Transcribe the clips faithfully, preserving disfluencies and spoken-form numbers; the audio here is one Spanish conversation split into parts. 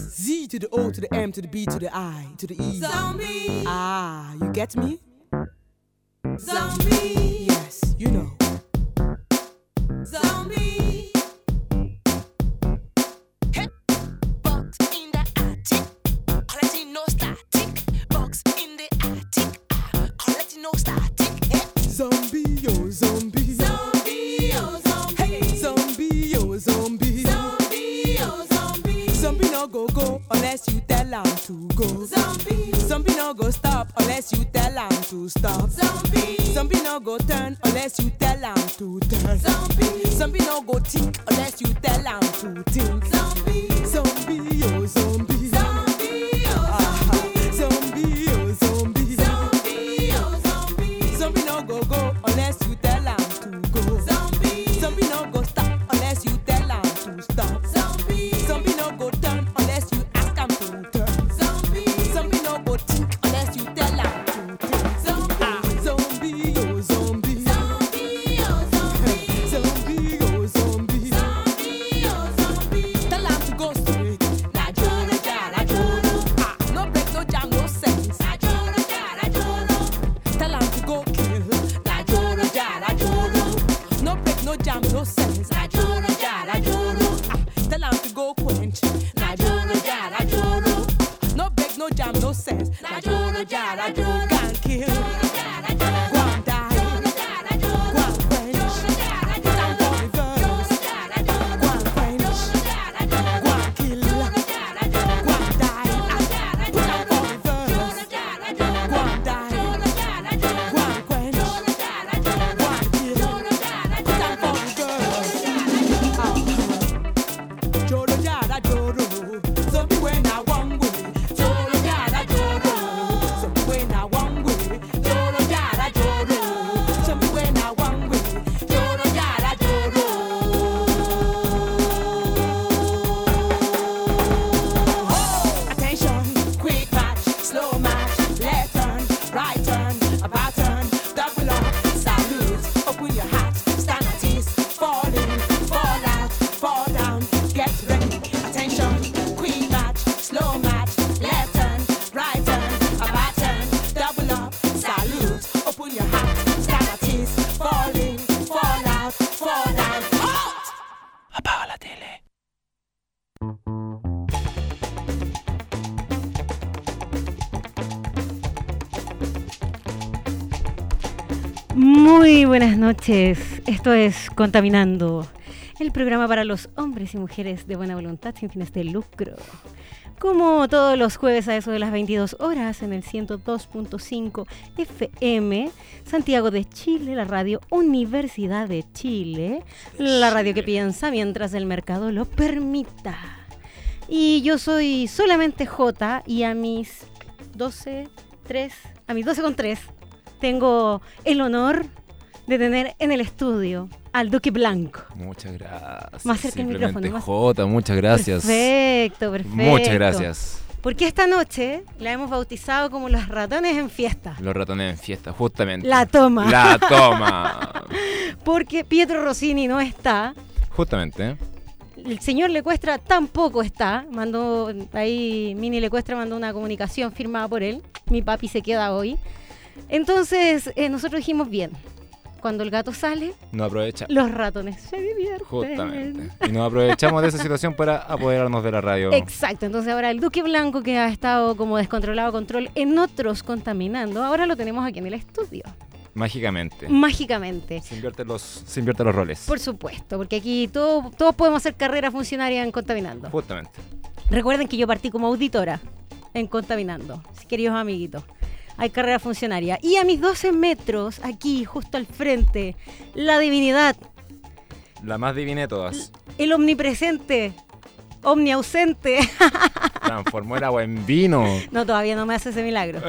Z to the O to the M to the B to the I to the E. Zombie. Ah, you get me? Zombie. Yes, you know. Zombie. Hey, bugs in the attic, collecting no static. Bugs in the attic, collecting no static. Hey. Zombie, oh zombie. Zombie, oh zombie. Hey, zombie, oh zombie. Zombie, oh zombie. Zombie no go go unless you tell him to go. Zombie. Zombie no go stop unless you tell him to stop. Zombie. Zombie no go turn unless you tell him to turn. Zombie. Zombie no go think unless you tell him to think. Zombie. Zombie, oh zombie. Zombie, oh Ah, zombie. zombie, oh zombie. Zombie, oh zombie. Zombie no go go unless you tell him to go. Zombie. Zombie no go stop unless you tell him to stop. Zombie. Zombie no go turn unless you ask him to turn. Zombie. Zombie no go think unless you tell him to think. Zombie. Ah, zombie, oh zombie. Zombie, oh zombie. Zombie, oh zombie. Zombie, oh zombie. Tell him to go straight. La joro, ja, la joro. Ah, no break, no jam, no sense. La joro, ja, la joro. Tell him to go kill. La joro, ja, la joro. No break, no jam, no sense. La joro, ja, la joro. Ah, tell him to go quench. La joro, ja, la joro. No break, no jam, no sense. La joro, ja, la joro. Can't kill. Ja, la joro. Go and die. Ja, la joro. Go and quench. Ja, la Put joro. on for reverse. Ja, la joro. Go and quench. Ja, la joro. Go and kill. Ja, la joro. Go and die. Ja, la Put on for joro. reverse. Ja, la joro. Go and die. Ja, la joro. Go and quench. Ja, la joro. Go and kill. Ja, la Put on joro. for reverse. Ah. Joro jara joro. Zombie when I one way. Joro jara joro. Zombie when I one way. Joro jara joro. Zombie when I one way. Joro jara joro. Attention, quick match, slow match, left turn, right turn, a pattern, double up, salute, open your hat, stand at ease, fall in, fall out, fall down, get ready. Attention, quick match, slow match, left turn, right turn, a pattern, double up, salute, open your hat, stand at ease, fall in, fall out, fall down, halt! Apaga la tele. Muy buenas noches, esto es Contaminando, el programa para los hombres y mujeres de buena voluntad sin fines de lucro. Como todos los jueves a eso de las veintidós horas en el ciento dos punto cinco F M, Santiago de Chile, la radio Universidad de Chile, la radio que piensa mientras el mercado lo permita. Y yo soy solamente J y a mis doce, tres, a mis doce con tres tengo el honor de tener en el estudio al Duque Blanco. Muchas gracias. Más cerca del Simplemente micrófono, más- Jota, muchas gracias. Perfecto, perfecto. Muchas gracias. Porque esta noche la hemos bautizado como los ratones en fiesta. Los ratones en fiesta, justamente. La toma. La toma. Porque Pietro Rossini no está. Justamente. ¿eh? El señor Lecuestra tampoco está. Mandó ahí, Mini Lecuestra mandó una comunicación firmada por él. Mi papi se queda hoy. Entonces, eh, nosotros dijimos bien. Cuando el gato sale, No aprovecha. los ratones se divierten. Justamente. Y nos aprovechamos de esa situación para apoderarnos de la radio. Exacto, entonces ahora el Duque Blanco, que ha estado como descontrolado control en otros contaminando, ahora lo tenemos aquí en el estudio, Mágicamente. mágicamente. Se invierten los, se invierten los roles. Por supuesto, porque aquí todo- todos podemos hacer carrera funcionaria en Contaminando. Justamente. Recuerden que yo partí como auditora en Contaminando, queridos amiguitos. Hay carrera funcionaria. Y a mis doce metros, aquí, justo al frente, la divinidad, La más divina de todas. el omnipresente, omniausente. Transformó el agua en vino. No, todavía no me hace ese milagro.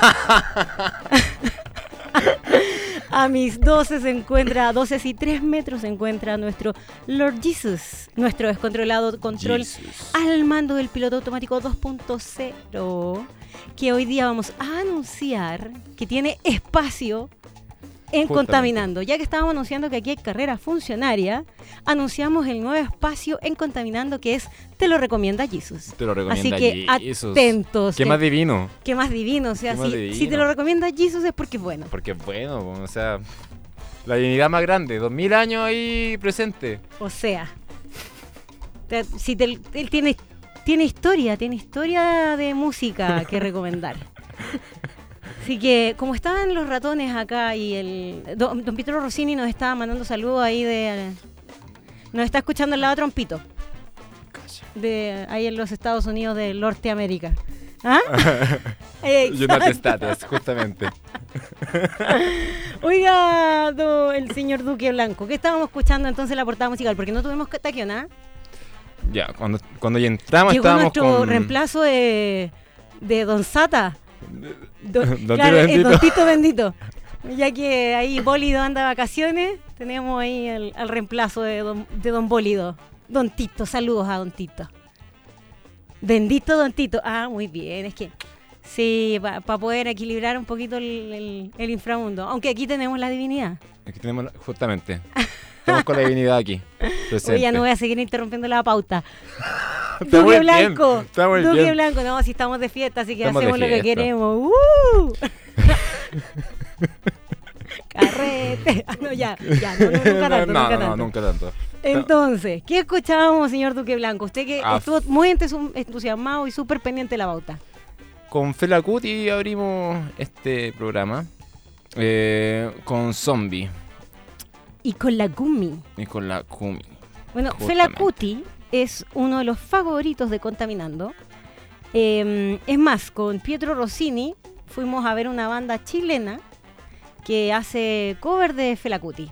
A mis doce se encuentra, doce y tres metros se encuentra nuestro Lord Jesus, nuestro descontrolado control Jesus. al mando del piloto automático dos punto cero, que hoy día vamos a anunciar que tiene espacio En Justamente. Contaminando, ya que estábamos anunciando que aquí hay carrera funcionaria, anunciamos el nuevo espacio en Contaminando que es Te lo recomienda Jesus. Te lo recomienda Así que Jesus. atentos. Qué que- más divino. Qué más divino, o sea, Qué más si, divino. si te lo recomienda Jesus es porque es bueno. Porque bueno, o sea, la divinidad más grande, dos mil años ahí presente. O sea, te- si te- él tiene, tiene historia, tiene historia de música que recomendar. Así que, como estaban los ratones acá y el don, don Pietro Rossini nos estaba mandando saludos ahí de... Nos está escuchando al lado de Trompito, de ahí en los Estados Unidos de Norteamérica. ¿Ah? United Exacto. States, justamente. Oiga, do- el señor Duque Blanco, ¿qué estábamos escuchando entonces la portada musical? Porque no tuvimos taquión, ¿ah? Ya, cuando, cuando ya entramos Llegó estábamos nuestro con... reemplazo de, de Don Sata. Don, Don claro, Tito el Bendito. Don Tito Bendito. Ya que ahí Bólido anda de vacaciones, tenemos ahí el, al reemplazo de don, de don Bólido. Don Tito, saludos a Don Tito. Bendito Don Tito. Ah, muy bien, es que sí, para poder equilibrar un poquito el, el- el inframundo. Aunque aquí tenemos la divinidad. Aquí tenemos, la- justamente, estamos con la divinidad aquí, presente. Oye, ya no voy a seguir interrumpiendo la pauta. Está Duque muy Blanco. bien, está muy Duque bien. Blanco. No, si estamos de fiesta, así que Estamos de hacemos lo que fiesta. queremos. ¡Uh! Carrete. Ah, no, ya, ya, no, no, nunca no, tanto, no, nunca no, tanto. nunca tanto. Entonces, ¿qué escuchábamos, señor Duque Blanco? Usted que Ah, estuvo muy entus- entusiasmado y súper pendiente de la pauta. Con Fela Kuti abrimos este programa eh, con Zombie Y con la Gumi. y con la Kumi. Bueno, Justamente. Fela Kuti es uno de los favoritos de Contaminando. Eh, es más, con Pietro Rossini fuimos a ver una banda chilena que hace cover de Fela Kuti.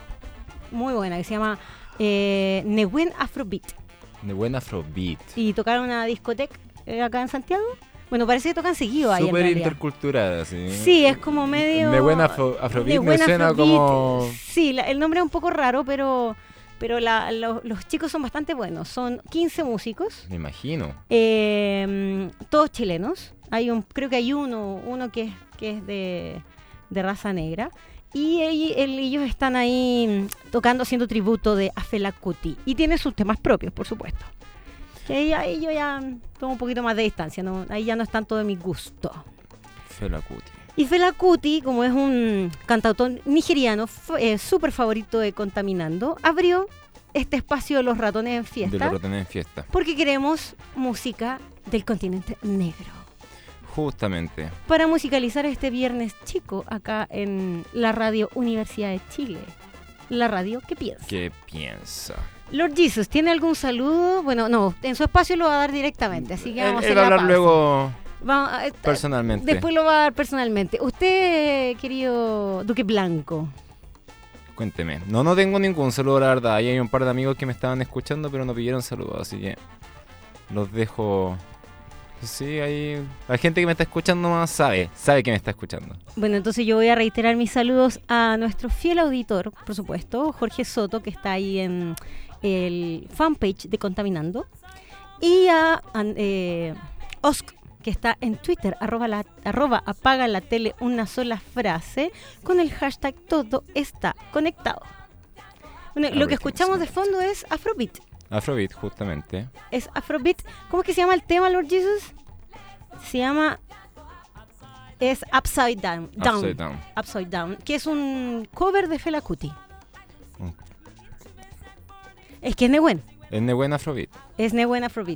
Muy buena, que se llama eh, Nehuen Afrobeat. De buen Afrobeat. Y tocaron una discoteca eh, acá en Santiago. Bueno, parece que tocan seguido ahí en Súper realidad. intercultural, así. Sí, es como medio... De buen afro, Afrobeat de me buen suena Afrobeat. como... Sí, la- el nombre es un poco raro, pero, pero la- lo- los chicos son bastante buenos. Son quince músicos, Me imagino. eh, todos chilenos. Hay un, creo que hay uno, uno que es, que es de, de raza negra. Y ell- el- ellos están ahí mm, tocando, haciendo tributo de a Fela Kuti. Y tienen sus temas propios, por supuesto. Que ahí, ahí yo ya tomo un poquito más de distancia, ¿no? Ahí ya no es tanto de mi gusto. Fela Kuti. Y Fela Kuti, como es un cantautor nigeriano f- eh, súper favorito de Contaminando, abrió este espacio de los ratones en De fiesta los ratones en fiesta. porque queremos música del continente negro. Justamente. Para musicalizar este viernes chico acá en la radio Universidad de Chile. La radio que piensa. ¿Qué piensa? Lord Jesus, ¿tiene algún saludo? Bueno, no, en su espacio lo va a dar directamente, así que Él, vamos a él hacer va a la hablar pausa. luego Vamos a- eh, personalmente. Después lo va a dar personalmente. Usted, querido Duque Blanco. Cuénteme. No, no tengo ningún saludo, la verdad. Ahí hay un par de amigos que me estaban escuchando, pero no pidieron saludos, así que los dejo. Sí, ahí. La gente que me está escuchando más sabe, sabe que me está escuchando. Bueno, entonces yo voy a reiterar mis saludos a nuestro fiel auditor, por supuesto, Jorge Soto, que está ahí en el fanpage de Contaminando, y a an- eh, Osk, que está en Twitter, arroba, la, arroba apaga la tele una sola frase, con el hashtag todo está conectado. Bueno, lo que Everything's escuchamos de connected. fondo es Afrobeat. Afrobeat, justamente. Es Afrobeat. ¿Cómo es que se llama el tema, Lord Jesus? Se llama... Es Upside Down. Down. Upside Down. Upside Down, que es un cover de Fela Kuti. Mm. Es que es Nehuen. Es de buen Afrobeat. Es Nehuen Afrobeat.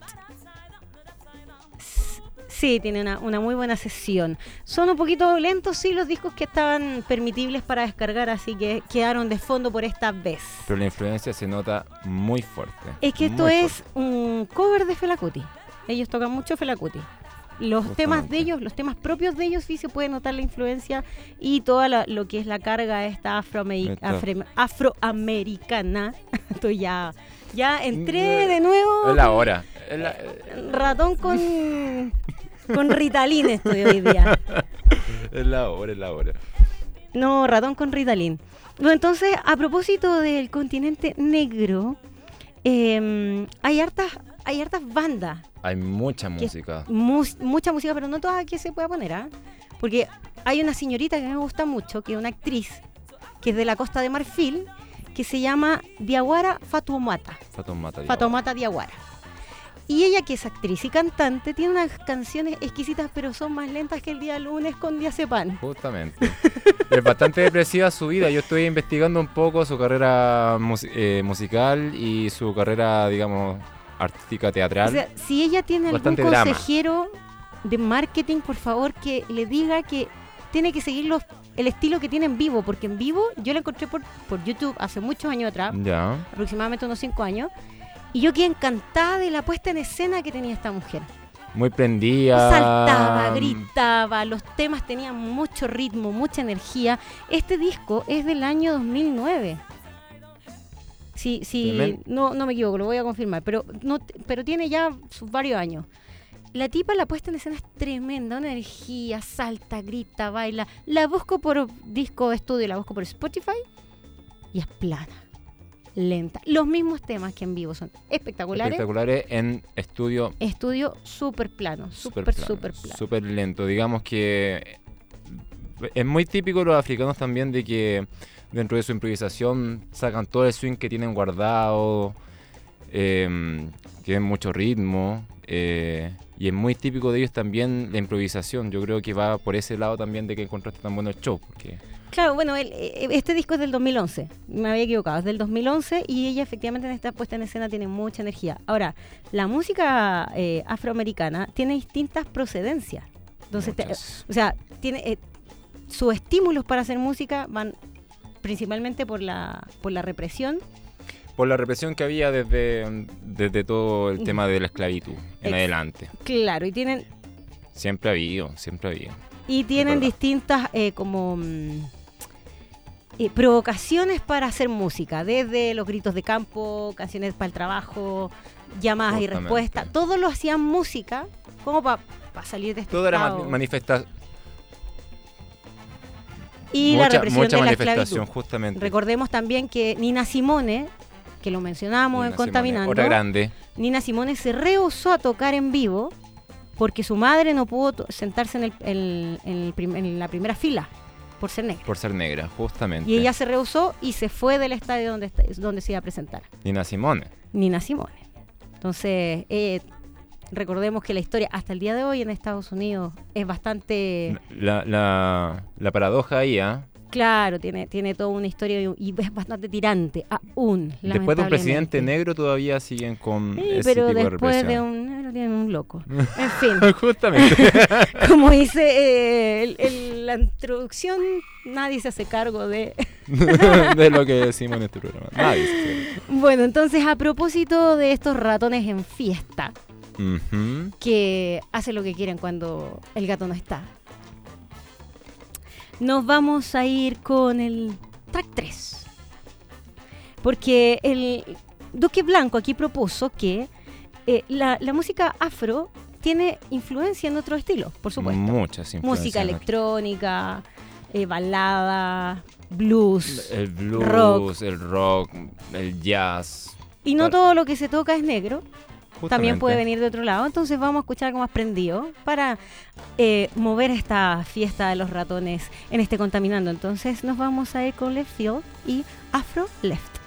S- Sí, tiene una, una muy buena sesión. Son un poquito lentos, sí, los discos que estaban permitibles para descargar, así que quedaron de fondo por esta vez. Pero la influencia se nota muy fuerte. Es que esto muy es fuerte. un cover de Fela Kuti. Ellos tocan mucho Fela Kuti. Los Justamente. temas de ellos, los temas propios de ellos, sí se puede notar la influencia y toda la- lo que es la carga esta afroameri- Esta- afre- afroamericana. Estoy ya, ya entré de nuevo. Es la hora. Es la- Ratón con, con Ritalin estoy hoy día. es la hora, es la hora. No, ratón con Ritalin. Bueno, entonces, a propósito del continente negro, eh, hay hartas, hay hartas bandas. Hay mucha que- música. mus- mucha música, pero no toda que se pueda poner, ¿ah? Porque hay una señorita que me gusta mucho, que es una actriz, que es de la Costa de Marfil, que se llama Diawara Fatoumata. Fatoumata. Fatoumata Diawara. Y ella, que es actriz y cantante, tiene unas canciones exquisitas, pero son más lentas que el día lunes con diazepam. Justamente. Es bastante depresiva su vida. Yo estoy investigando un poco su carrera mus- eh, musical y su carrera, digamos, artística teatral. O sea, si ella tiene algún Bastante drama. consejero de marketing, por favor, que le diga que tiene que seguir los, el estilo que tiene en vivo, porque en vivo yo la encontré por, por YouTube hace muchos años atrás, Ya. aproximadamente unos cinco años, y yo quedé encantada de la puesta en escena que tenía esta mujer. Muy prendida. Saltaba, gritaba, los temas tenían mucho ritmo, mucha energía. Este disco es del año dos mil nueve. Sí, sí, Tremendo. no, no me equivoco, lo voy a confirmar, pero no, pero tiene ya sus varios años. La tipa, la puesta en escena es tremenda, una energía, salta, grita, baila. La busco por disco de estudio, la busco por Spotify y es plana, lenta. Los mismos temas que en vivo son espectaculares. Espectaculares en estudio. Estudio súper plano, súper, plano, súper plano. Súper lento. Digamos que es muy típico de los africanos también de que dentro de su improvisación sacan todo el swing que tienen guardado, eh, tienen mucho ritmo, eh, y es muy típico de ellos también la improvisación. Yo creo que va por ese lado también de que encontraste tan bueno el show, porque Claro, bueno, el- eh, este disco es del dos mil once, me había equivocado, es del dos mil once y ella efectivamente en esta puesta en escena tiene mucha energía. Ahora, la música eh, afroamericana tiene distintas procedencias. Entonces, te- muchas. o sea, tiene eh, sus estímulos para hacer música van principalmente por la por la represión. por la represión que había desde, desde todo el tema de la esclavitud en Ex- adelante. Claro, y tienen Siempre ha habido, siempre ha habido. y tienen verdad. distintas eh, como mm, eh, provocaciones para hacer música, desde los gritos de campo, canciones para el trabajo, llamadas y Justamente. respuestas, todo lo hacían música como para salir de este Todo era estado. ma- manifesta- y mucha, la represión mucha de la manifestación, esclavitud. justamente. Recordemos también que Nina Simone, que lo mencionamos Nina en Simone, Contaminando, otra grande. Nina Simone se rehusó a tocar en vivo porque su madre no pudo to- sentarse en, el- el- en el prim- en la primera fila por ser negra. Por ser negra, justamente. Y ella se rehusó y se fue del estadio donde, está- donde se iba a presentar. Nina Simone. Nina Simone. Entonces, eh, recordemos que la historia hasta el día de hoy en Estados Unidos es bastante... La, la, la paradoja ahí, ¿ah? Claro, tiene, tiene toda una historia y, y es bastante tirante, aún, Después de un presidente lamentablemente. negro todavía siguen con Sí, ese pero tipo de después de represión. un negro tienen un loco. En fin, Justamente. como dice eh, el- el- la introducción, nadie se hace cargo de... De lo que decimos en este programa. Nadie se sabe. Bueno, entonces a propósito de estos ratones en fiesta, Ujú. que hacen lo que quieren cuando el gato no está, nos vamos a ir con el track tres. Porque el Duque Blanco aquí propuso que eh, la, la música afro tiene influencia en otros estilos, por supuesto. Muchas influencias. Música electrónica, eh, balada, blues. El blues, rock. el rock, el jazz. Y no Par- todo lo que se toca es negro. También justamente. puede venir de otro lado. Entonces vamos a escuchar algo más prendido para eh, mover esta fiesta de los ratones en este Contaminando. Entonces nos vamos a ir con Left Field y Afro Left.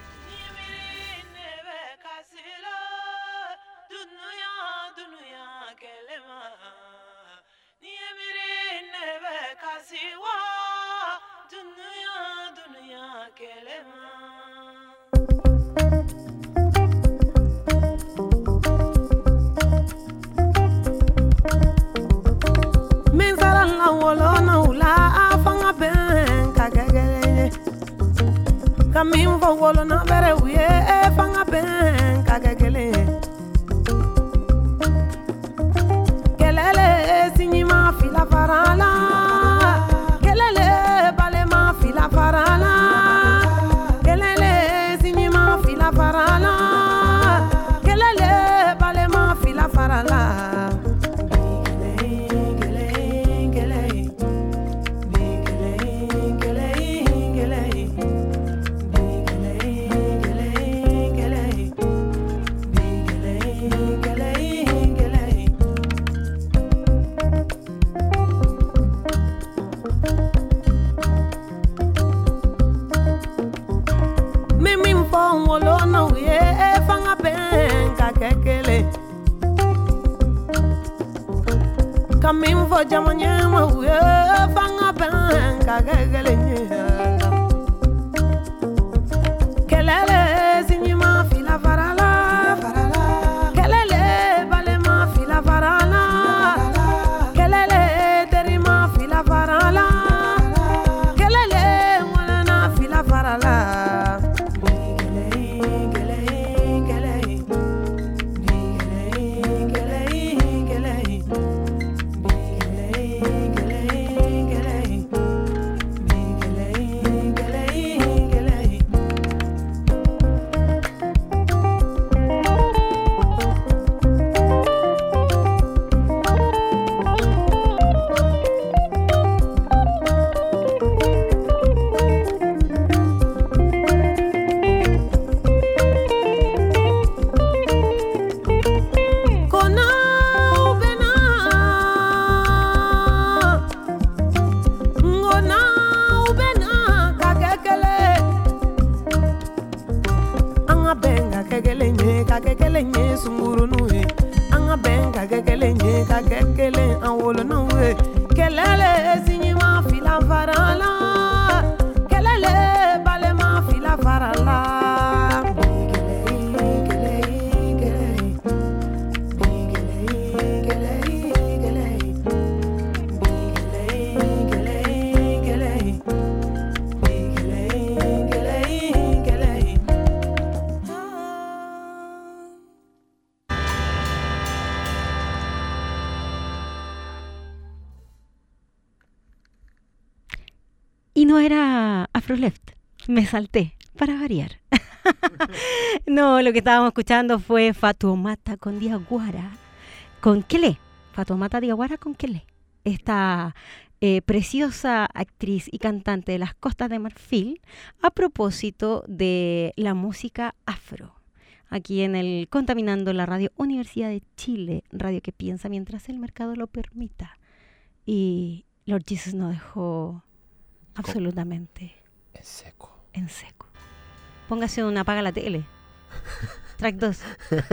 Min sara la wolo na wula a fanga ben ka gegele ka min fo wolo na bere wiye e fanga ben ka gegele kelele sinyi ma fila farala kelele bale ma fila farala kelele sinyi ma fila farala kelele bale ma fila farala Kamin fo jamanye ma uye fanga ben kagegele nyela kelele sinyima fila farala farala kelele balema fila farala kelele terima fila farala kelele molana fila farala Y no era Afroleft, me salté, para variar. No, lo que estábamos escuchando fue Fatoumata con Diaguara, con Kelé. Fatoumata Diaguara con Kelé. Esta eh, preciosa actriz y cantante de las Costas de Marfil, a propósito de la música afro. Aquí en el Contaminando la Radio Universidad de Chile, radio que piensa mientras el mercado lo permita. Y Lord Jesus nos dejó absolutamente en seco. En seco. Póngase un apaga la tele. Track dos.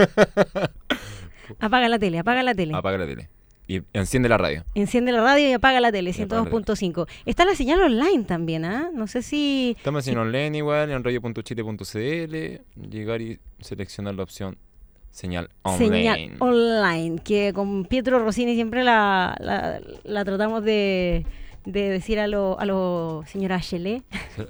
Apaga la tele, apaga la tele. Apaga la tele. Y enciende la radio. Enciende la radio y apaga la tele, ciento dos punto cinco. Está la señal online también, ¿ah? ¿eh? No sé si... Estamos en si... online igual, en radio punto chile punto c l. Llegar y seleccionar la opción señal online. Señal online, que con Pietro Rossini siempre la, la, la tratamos de... de decir a lo, a lo señora Chele.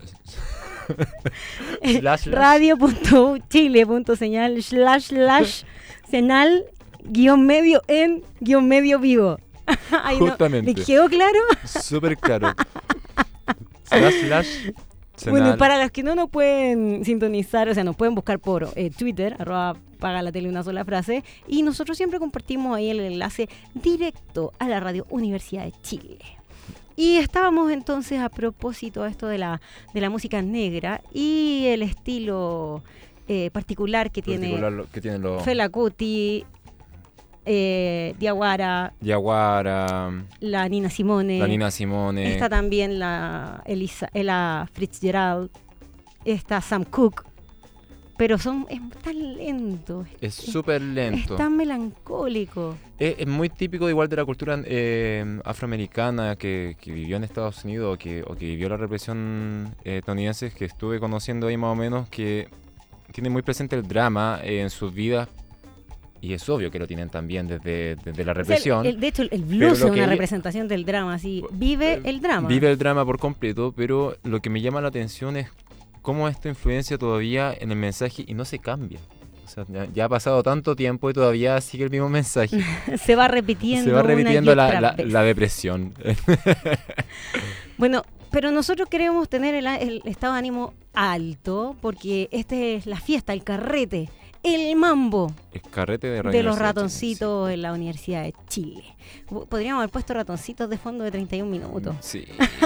radio punto chile punto señal slash slash señal guión medio en guión medio vivo. Ay, justamente. No, ¿le quedó claro? Súper claro. slash slash señal. Bueno, y para los que no nos pueden sintonizar, o sea, nos pueden buscar por eh, Twitter, arroba paga la tele una sola frase, y nosotros siempre compartimos ahí el enlace directo a la Radio Universidad de Chile. Y estábamos entonces a propósito de esto de la, de la música negra y el estilo eh, particular que particular tiene, lo, que tiene lo... Fela Kuti, eh, Diaguara, Diaguara, la Nina Simone, la Nina Simone, está también la Elisa, Ella Fitzgerald, está Sam Cooke. Pero son, es tan lento. Es súper lento. Es tan melancólico. Es, es muy típico igual de la cultura eh, afroamericana que, que vivió en Estados Unidos o que, o que vivió la represión eh, estadounidense, que estuve conociendo ahí más o menos, que tiene muy presente el drama eh, en sus vidas. Y es obvio que lo tienen también desde, desde la represión. O sea, el, el, de hecho, el blues es una ella, representación del drama. Así, vive el drama. Vive el drama por completo, pero lo que me llama la atención es cómo esto influencia todavía en el mensaje y no se cambia. O sea, ya, ya ha pasado tanto tiempo y todavía sigue el mismo mensaje. Se va repitiendo. Se va repitiendo una y la, otra la, la depresión. Bueno, pero nosotros queremos tener el, el estado de ánimo alto porque esta es la fiesta, el carrete, el mambo. El carrete de, de los ratoncitos sí. En la Universidad de Chile. Podríamos haber puesto ratoncitos de fondo de treinta y un minutos. Sí.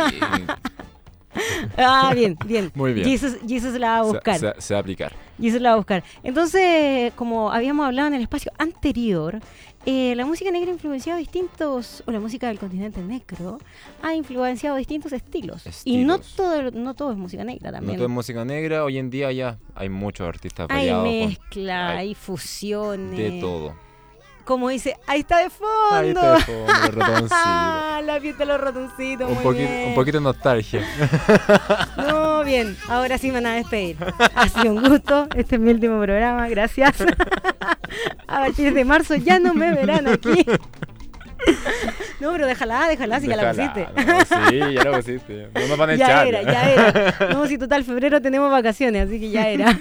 Ah, bien, bien. Muy bien. Jesus, Jesus la va a buscar. Se, se, se va a aplicar. Jesus la va a buscar. Entonces, como habíamos hablado en el espacio anterior, eh, la música negra ha influenciado distintos, o la música del continente negro, ha influenciado distintos estilos. estilos. Y no todo, no todo es música negra también. No todo es música negra. Hoy en día ya hay muchos artistas hay variados. Mezcla, con, hay mezcla, hay fusiones. De todo. como dice, ahí está de fondo. Ahí está de fondo, los ratoncitos. La fiesta de los ratoncitos, Un muy poquito, bien. un poquito de nostalgia. No, bien, ahora sí me van a despedir. Ha sido un gusto, este es mi último programa, gracias. A partir de marzo ya no me verán aquí. No, pero déjala, déjala, si ya la Déjala, pusiste. no, sí, ya la pusiste. No nos van a Ya echar. era, ya era. No, si total, febrero tenemos vacaciones, así que ya era.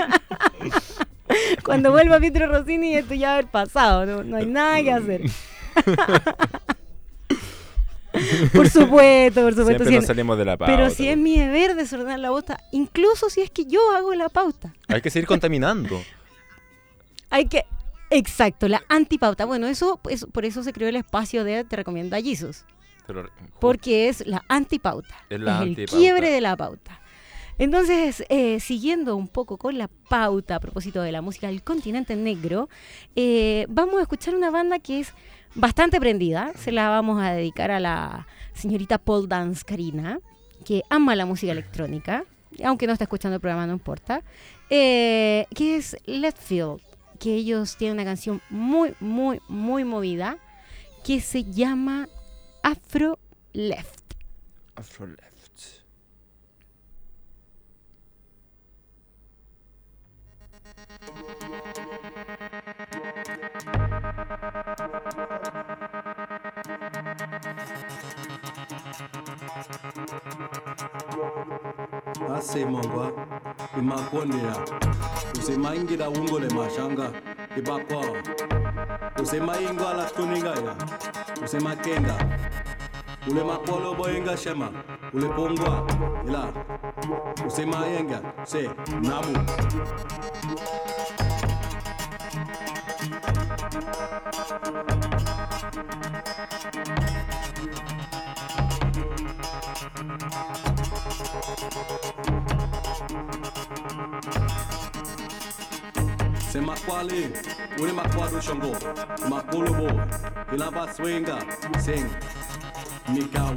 Cuando vuelva Pietro Rossini, esto ya va a haber pasado, no, no hay nada que hacer. Por supuesto, por supuesto. Siempre si nos en- salimos de la pauta. pero si es mi deber desordenar la pauta, incluso si es que yo hago la pauta. Hay que seguir contaminando. Hay que... Exacto, la antipauta. Bueno, eso, pues, por eso se creó el espacio de Te Recomiendo a Jesus. Pero, Porque es la antipauta. Es la el antipauta. quiebre de la pauta. Entonces, eh, siguiendo un poco con la pauta a propósito de la música del continente negro, eh, vamos a escuchar una banda que es bastante prendida. Se la vamos a dedicar a la señorita Paul Dance Karina, que ama la música electrónica, aunque no está escuchando el programa, no importa, eh, que es Letfield, que ellos tienen una canción muy, muy, muy movida que se llama Afro Left. Afro left. asemangwa imakondera usemaingira ungole mashanga ibakwa usemaingwa la tuningaya usemakenga ule makolo boyenga shema ule pongwa ila usemayenga se namu Se makwale, ule makwado shongo, makolobo, ilaba swinga, sing, mikau.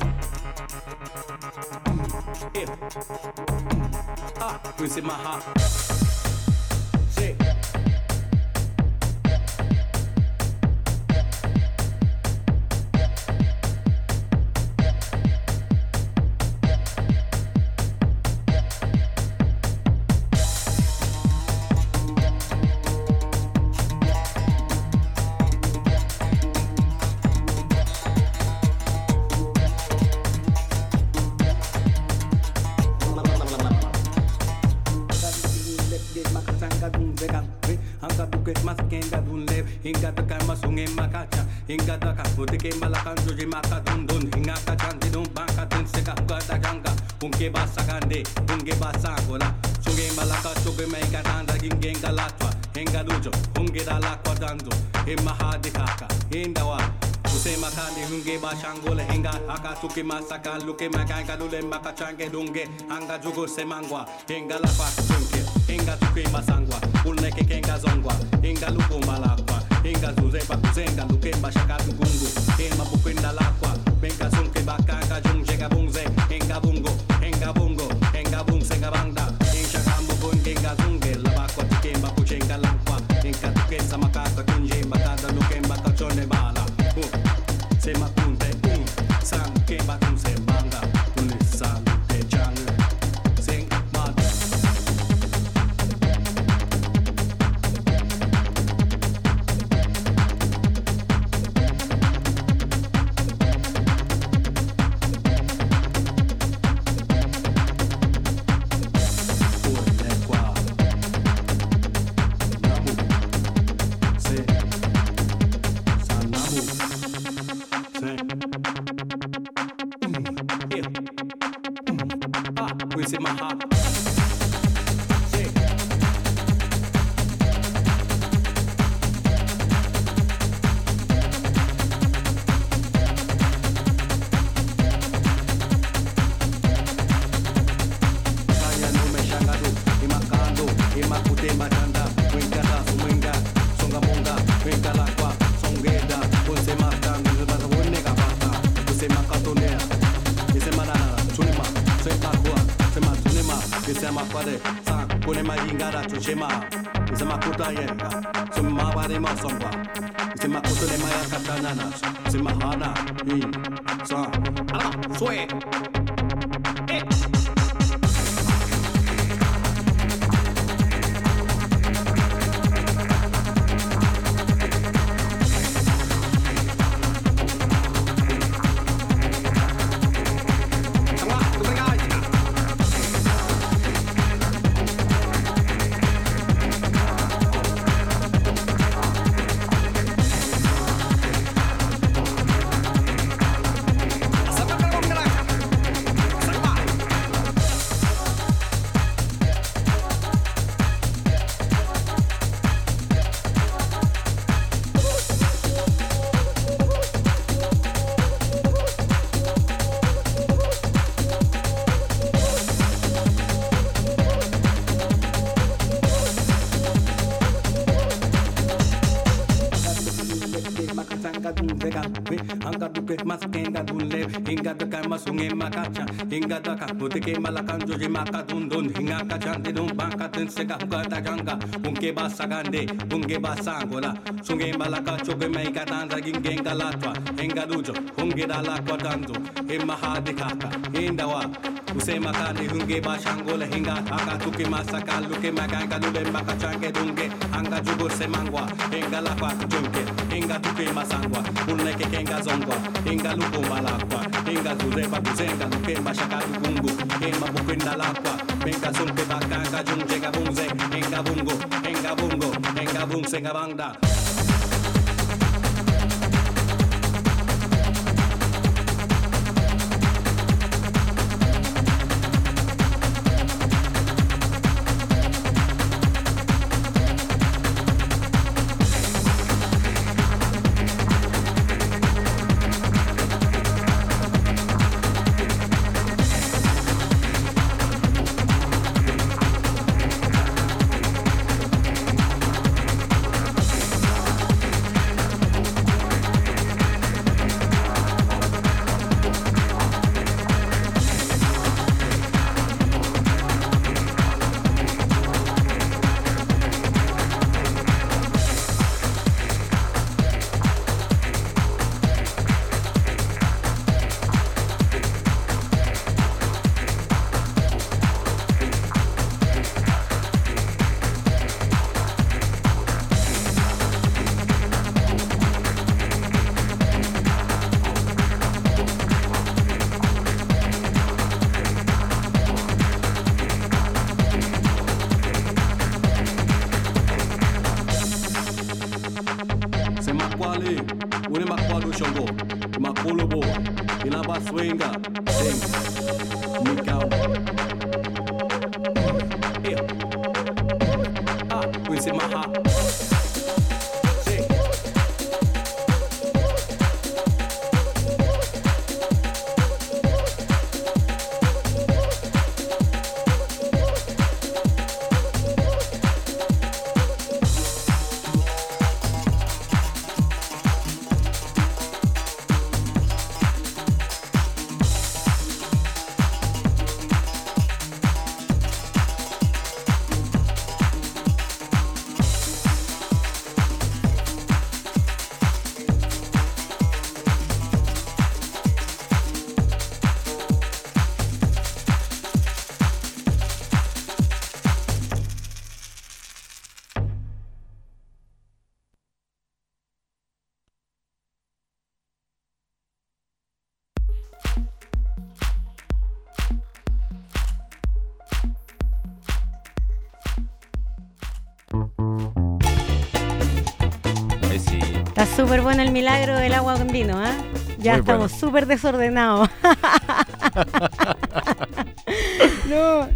Eh, ah, we maha. Say. Inga daka, utike malakan joji maka dun dun, inga ka chanti dun baka dun seka gada janga, unke basa kande, unge basa gola, sunge malaka suge meiga tanda gingenga latwa, inga dujo, unge dala kwa dando, imma hadi kaka, indawa. Use makani unge bashangole, inga haka suki masaka, luke makanga dule maka change dunge, anga jugo semangwa, inga la kwa sunke, inga tuke masangwa, uneke kenga zongwa, inga luku malakwa. Inga zuze pa kuzenga luke bashaka tugungu Ema bukwenda lakwa Benga sunke bakanga jungje gabungze Inga bungo, inga bungo Inga bungse gabanda Inga kambu bunge inga zunge Labakwa tike mba kuchenga lakwa Inga tuke samakaka kunje Bakada luke mba kachone bala Sema kunte un Sang kemba kunse banga Unisa luke changu Sing mada Say, kone maingara chuchema isema kuta yenga sema bare masomba isema kutone maya katanana sema hana i sa ala swe eh Hinga daka, mutike malakan joji makatun don hinga kachante don bankaten seka hukata janga unke basagande unke basangola sunge malaka choge maika tanza gingenga latwa hinga dujo unge dala kwa tanzo himma hadikaka hindawa usema kani unge bashangola hinga taka tuki masaka luke maganga lule makachange dunge hanga jugo semangwa hinga la kwa junke hinga tuki masangwa uneke kenga zongwa hinga luko malakwa hinga zurepa buzenga luke mashaka bungu hema bukwenda lakwa benga sunke bakanga junjega bunze hinga bungo hinga bungo hinga bungse ngabangda Swinga, sing, Mikau. Yeah. Ah, we say Maha. Sing. Está súper bueno el milagro del agua con vino, ¿eh? Ya Muy estamos bueno. súper desordenados. No.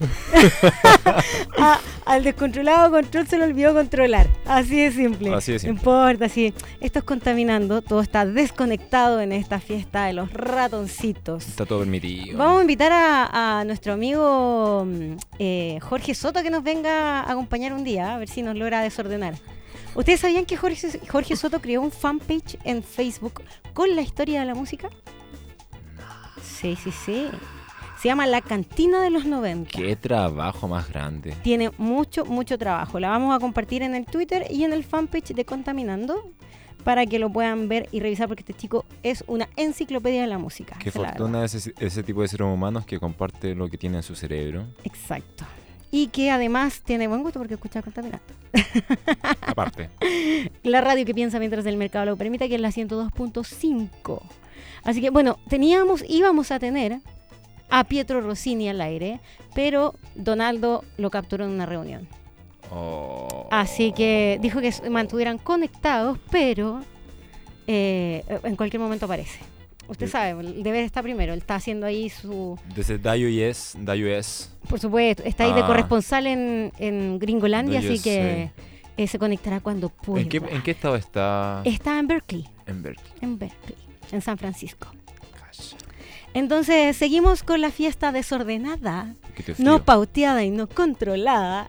A- al descontrolado control se le olvidó controlar. Así de simple. Así de simple. No importa, sí. Esto es Contaminando. Todo está desconectado en esta fiesta de los ratoncitos. Está todo permitido. Vamos a invitar a, a nuestro amigo mm, eh, Jorge Soto que nos venga a acompañar un día, a ver si nos logra desordenar. ¿Ustedes sabían que Jorge, Jorge Soto creó un fanpage en Facebook con la historia de la música? Sí, sí, sí. Se llama La Cantina de los noventa. Qué trabajo más grande. Tiene mucho, mucho trabajo. La vamos a compartir en el Twitter y en el fanpage de Contaminando para que lo puedan ver y revisar, porque este chico es una enciclopedia de la música. Qué esa es la fortuna verdad. ese, ese tipo de seres humanos que comparte lo que tiene en su cerebro. Exacto. Y que además tiene buen gusto porque escucha Contaminando. Aparte. La radio que piensa mientras el mercado lo permita, que es la ciento dos punto cinco. Así que bueno, teníamos, íbamos a tener a Pietro Rossini al aire, pero Donaldo lo capturó en una reunión. Oh. Así que dijo que se mantuvieran conectados, pero eh, en cualquier momento aparece. Usted Sí. sabe, el deber está primero. Él está haciendo ahí su... Desde Dayo Yes, Dayo Es. Por supuesto, está ahí de Ah. corresponsal en, en Gringolandia, Yo así sé. que eh, se conectará cuando pueda. ¿En qué, ¿En qué estado está? Está en Berkeley, En Berkeley. en Berkeley, en San Francisco. Cacha. Entonces, seguimos con la fiesta desordenada, Qué te no frío. pauteada y no controlada.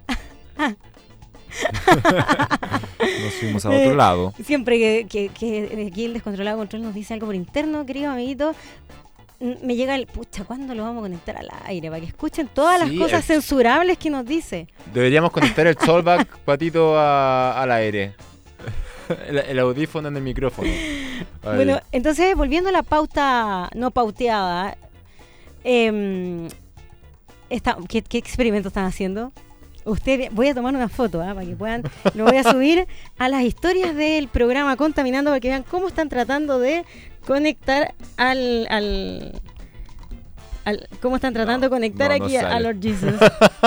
Nos fuimos a otro Eh, lado. Siempre que, que, que aquí el descontrolado control nos dice algo por interno, querido amiguito, n- me llega el, pucha, ¿cuándo lo vamos a conectar al aire? Para que escuchen todas Sí, las cosas el- censurables que nos dice. Deberíamos conectar el Solback patito a- al aire. El, el audífono en el micrófono. Ahí. Bueno, entonces, volviendo a la pauta no pauteada, em, esta- ¿qué, ¿qué experimento están haciendo? Usted, voy a tomar una foto ¿ah? para que puedan, lo voy a subir a las historias del programa Contaminando para que vean cómo están tratando de conectar al, al, al- cómo están tratando No, de conectar no, no aquí a, a sale. Lord Jesus.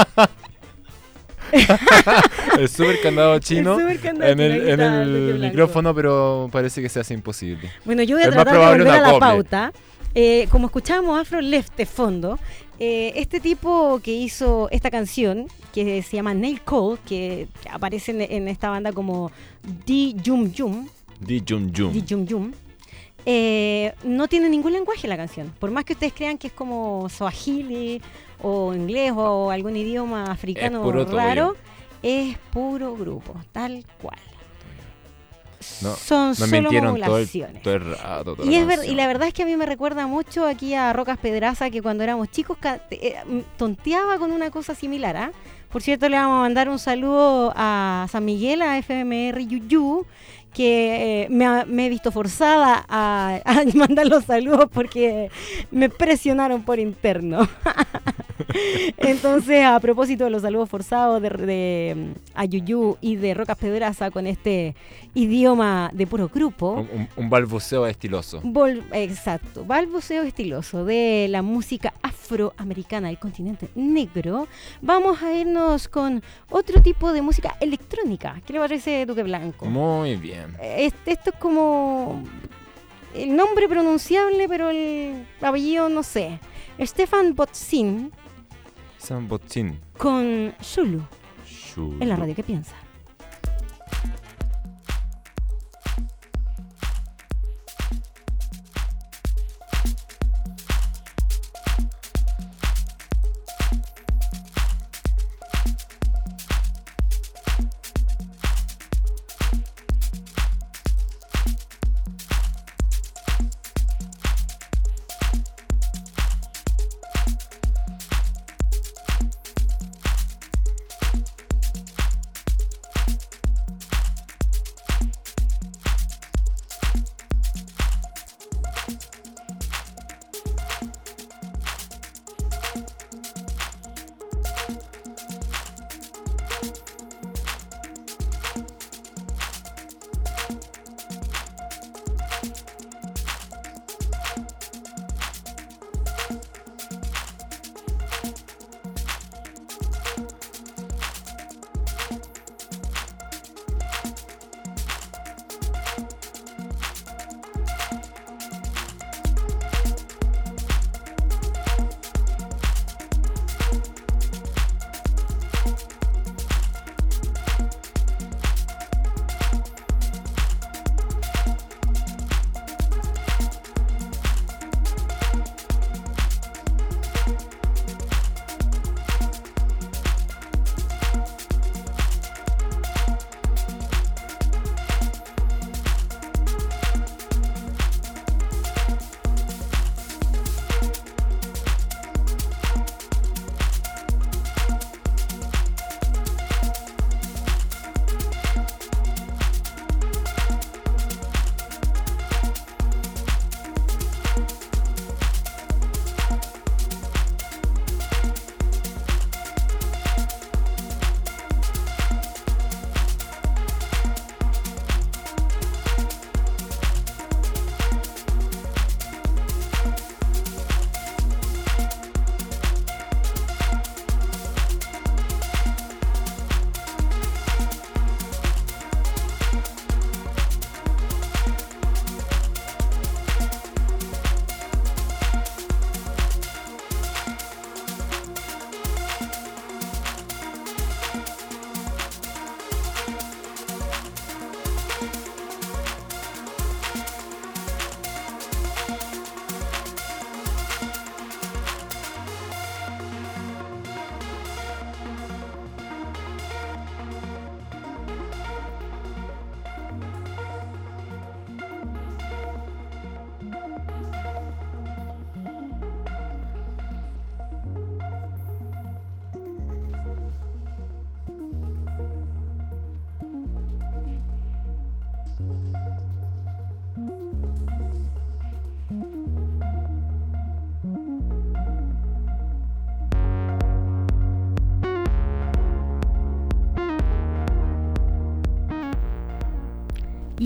el super candado chino super candado en el, chino, ahí en está, el Luque Blanco. micrófono, pero parece que se hace imposible. Bueno, yo voy a Es más tratar de probable volver a una la copia. pauta. Eh, como escuchábamos Afro Left de fondo, eh, este tipo que hizo esta canción, que se llama Neil Cole, que aparece en, en esta banda como D Jum Jum, Di Jum Jum. D Jum Jum, eh, no tiene ningún lenguaje la canción. Por más que ustedes crean que es como swahili o inglés o algún idioma africano puro raro, toyo. es puro grupo, tal cual. No, Son Nos solo mintieron todo el, modulaciones. todo el rato. toda Y, la es ver- y canción. la verdad es que a mí me recuerda mucho aquí a Rocas Pedraza, que cuando éramos chicos ca- eh, m- tonteaba con una cosa similar. ¿ah? Por cierto, le vamos a mandar un saludo a San Miguel, a F M R Yuyu, que eh, me, ha- me he visto forzada a, a mandar los saludos porque me presionaron por interno. Entonces, a propósito de los saludos forzados de, de mm, a Yuyu y de Rocas Pedraza con este idioma de puro grupo. Un, un- un balbuceo estiloso. Vol- exacto, balbuceo estiloso de la música afroamericana del continente negro. Vamos a irnos con otro tipo de música electrónica. ¿Qué le parece, Duque Blanco? Muy bien. Eh, Este, esto es como el nombre pronunciable, pero el apellido no sé. Stefan Botzin San Botín. con Zulu en la radio. ¿Qué piensa?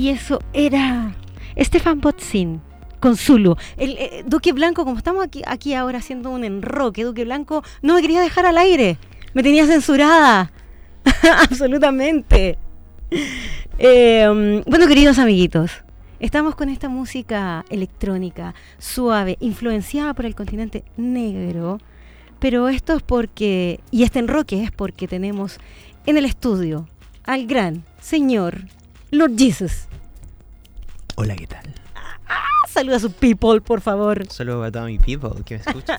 Y eso era Stefan Botzin con Zulu. El eh, Duque Blanco, como estamos aquí, aquí ahora haciendo un enroque, Duque Blanco no me quería dejar al aire. Me tenía censurada. Absolutamente. Eh, bueno, queridos amiguitos, estamos con esta música electrónica suave, influenciada por el continente negro. Pero esto es porque, y este enroque es porque tenemos en el estudio al gran señor Lord Jesus. Hola, ¿qué tal? Ah, saluda a su people, por favor. Saludos a todos mis people que me escuchan.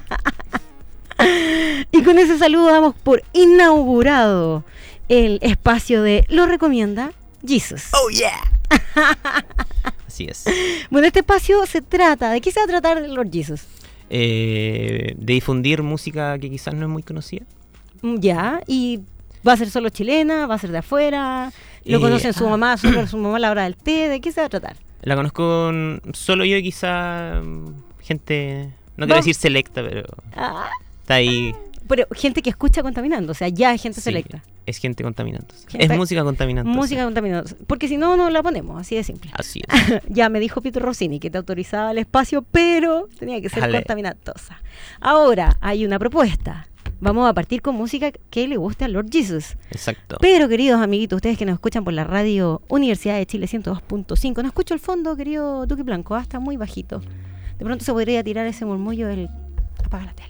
Y con ese saludo damos por inaugurado el espacio de Lo Recomienda Jesus. ¡Oh, yeah! Así es. Bueno, este espacio se trata, ¿de qué se va a tratar Lord Jesus? Eh, de difundir música que quizás no es muy conocida. Ya, y va a ser solo chilena, va a ser de afuera, lo Eh, conocen su ah. mamá, solo su mamá a la hora del té, ¿de qué se va a tratar? La conozco mm, solo yo y quizá mm, gente, no quiero Vamos. decir selecta, pero Ah, está ahí. pero gente que escucha Contaminando, o sea, ya hay gente Sí, selecta. es gente contaminante. Gente- Es música contaminante. Música Contaminando, porque si no, no la ponemos, así de simple. Así es. Ya me dijo Pito Rossini que te autorizaba el espacio, pero tenía que ser Jale. contaminantosa. Ahora hay una propuesta. Vamos a partir con música que le guste a Lord Jesus. Exacto. Pero, queridos amiguitos, ustedes que nos escuchan por la radio Universidad de Chile ciento dos punto cinco, no escucho el fondo, querido Duque Blanco, ah, está muy bajito. De pronto se podría tirar ese murmullo del apaga la tele.